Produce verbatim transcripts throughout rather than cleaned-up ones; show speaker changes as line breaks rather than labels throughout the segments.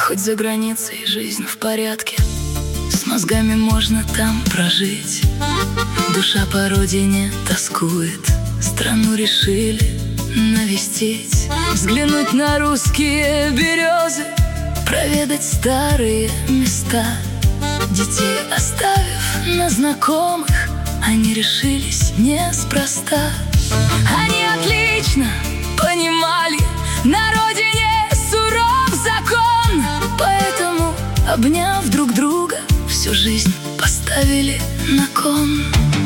Хоть за границей жизнь в порядке, с мозгами можно там прожить. Душа по родине тоскует, страну решили навестить. Взглянуть на русские березы, проведать старые места. Детей оставив на знакомых, они решились неспроста. Они отлично понимали, на родине суров закон, поэтому, обняв друг друга, всю жизнь поставили на кон.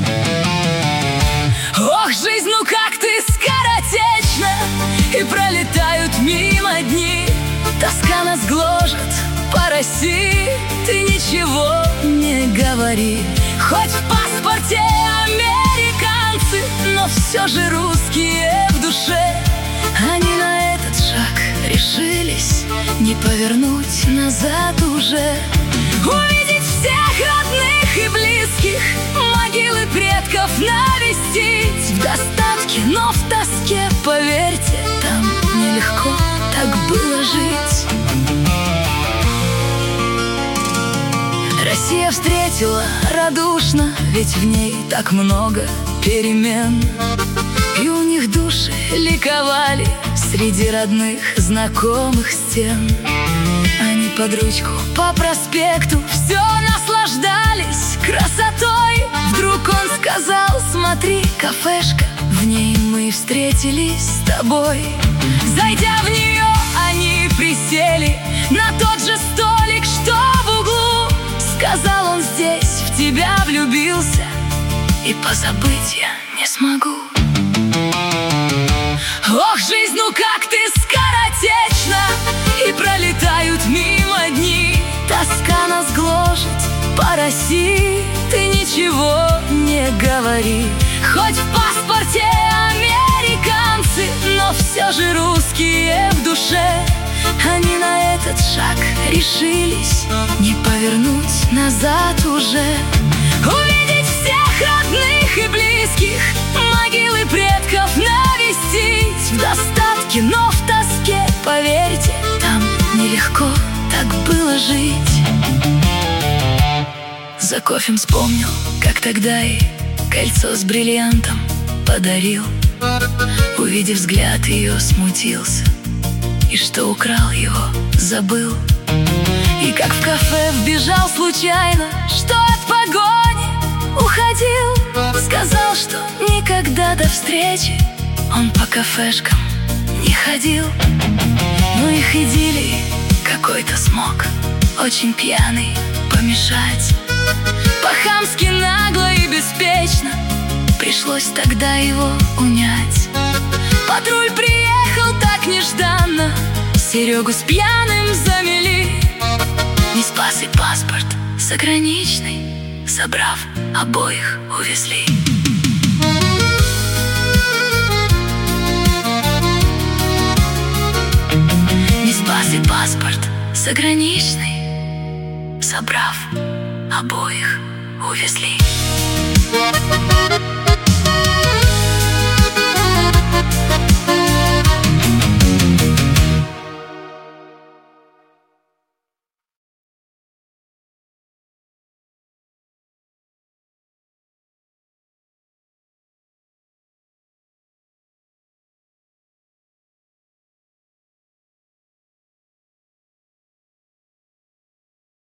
Ох, жизнь, ну как ты скоротечна, и пролетают мимо дни. Тоска нас гложет по России, ты ничего не говори. Хоть в паспорте американцы, но все же русские в душе. Они на этот шаг решились, не повернуть назад уже. Увидеть всех родных и близких, могилы предков навестить. В достатке, но в тоске, поверьте, там нелегко так было жить. Россия встретила радушно, ведь в ней так много перемен. И у них души ликовали среди родных, знакомых стен. Они под ручку по проспекту все наслаждались красотой. Вдруг он сказал: смотри, кафешка, в ней мы встретились с тобой. Зайдя в нее, они присели на тот же столик, что в углу. Сказал он: здесь в тебя влюбился, и позабыть я не смогу. Ох, жизнь, ну как ты скоротечна, и пролетают мимо дни. Тоска нас гложет по России, ты ничего не говори. Хоть в паспорте американцы, но все же русские в душе. Они на этот шаг решились, не повернуть назад уже. Увидеть всех родных и близких, могилы предков навестить. В достатке, но в тоске, поверьте, там нелегко так было жить. За кофем вспомнил, как тогда и кольцо с бриллиантом подарил. Увидев взгляд ее, смутился, и что украл его, забыл. И как в кафе вбежал случайно, что от погони уходил. Сказал, что никогда до встречи он по кафешкам не ходил. Но их идиллии какой-то смог, очень пьяный, помешать. По-хамски нагло и беспечно пришлось тогда его унять. Патруль приехал так нежданно, Серегу с пьяным замели. Не спас и паспорт заграничный, забрав, обоих увезли. Не спас и паспорт заграничный, забрав, обоих увезли.